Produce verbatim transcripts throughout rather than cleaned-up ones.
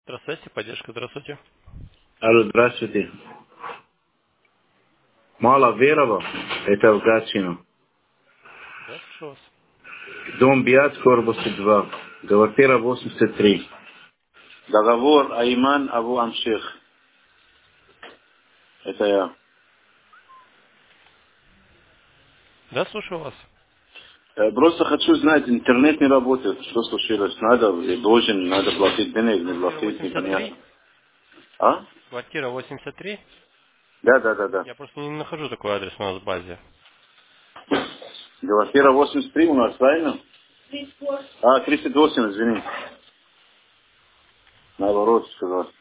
Здравствуйте, поддержка, здравствуйте. Алло, здравствуйте. Мало Верова, это в Гатчину. Да, слушаю вас. Дом пять, корпус два, квартира восемьдесят три. Договор Айман Абу Амших. Это я. Да, слушаю вас. Э, Просто хочу знать, интернет не работает. Что случилось? Надо, или должен, надо платить денег, не Квартира платить, восемьдесят три. непонятно. А? Квартира восемьдесят три. Да, да, да, да. Я просто не нахожу такой адрес у нас в базе. Квартира восемьдесят три у нас, правильно? А, тридцать восемь, извини. Наоборот сказал.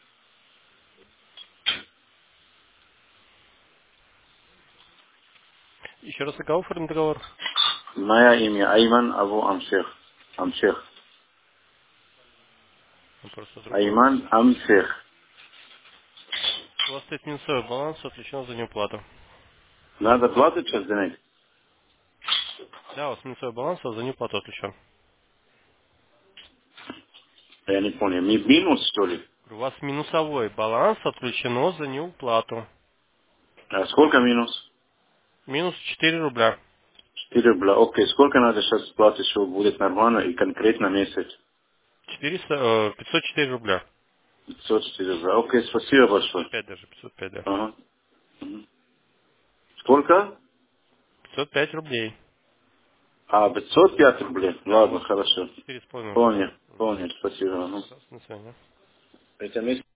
Еще раз, какой оформлен договор? Мое имя Айман Абу Амших. Амших. Ну, просто другой у Айман меня. Амших. У вас стоит минусовой баланс, отвлечен за неуплату. Надо платить сейчас денег? Да, у вас минусовой баланс, а за неуплату отвлечен. Я не понял. Ми- Минус, что ли? У вас минусовой баланс отвлечено за неуплату. А сколько минус? Минус четыре рубля. Четыре рубля. Окей, сколько надо сейчас платить, чтобы будет нормально и конкретно месяц? четыреста, э, пятьсот четыре рубля. пятьсот четыре рубля. Окей, спасибо пятьсот большое. пять даже, пятьсот пять, да. Ага. Мгм. Сколько? пятьсот пять рублей. А, пятьсот пять рублей. Да, у Ладно, вас хорошо. четыре с половиной уже, да? Понял, понял, спасибо. Ага. Пожалуйста, на свидание. Это месяц.